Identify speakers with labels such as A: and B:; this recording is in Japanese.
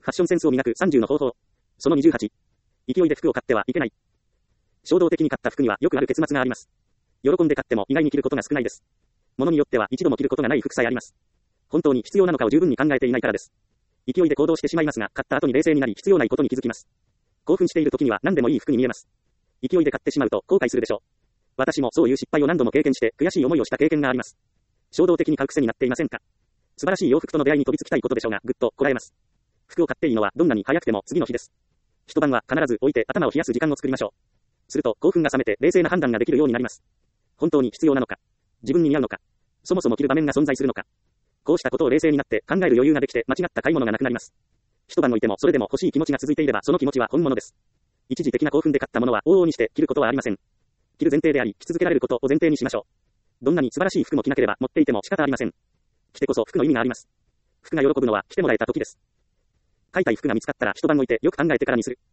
A: ファッションセンスを磨く30の方法。その28。勢いで服を買ってはいけない。衝動的に買った服にはよくある結末があります。喜んで買っても意外に着ることが少ないです。物によっては一度も着ることがない服さえあります。本当に必要なのかを十分に考えていないからです。勢いで行動してしまいますが、買った後に冷静になり必要ないことに気づきます。興奮している時には何でもいい服に見えます。勢いで買ってしまうと後悔するでしょう。私もそういう失敗を何度も経験して悔しい思いをした経験があります。衝動的に買う癖になっていませんか？素晴らしい洋服との出会いに飛びつきたいことでしょうが、ぐっとこらえます。服を買っていいのはどんなに早くても次の日です。一晩は必ず置いて頭を冷やす時間を作りましょう。すると興奮が冷めて冷静な判断ができるようになります。本当に必要なのか、自分に似合うのか、そもそも着る場面が存在するのか。こうしたことを冷静になって考える余裕ができて間違った買い物がなくなります。一晩置いてもそれでも欲しい気持ちが続いていればその気持ちは本物です。一時的な興奮で買ったものは往々にして着ることはありません。着る前提であり着続けられることを前提にしましょう。どんなに素晴らしい服も着なければ持っていても仕方ありません。着てこそ服の意味があります。服が喜ぶのは着てもらえた時です。買いたい服が見つかったら一晩置いてよく考えてからにする。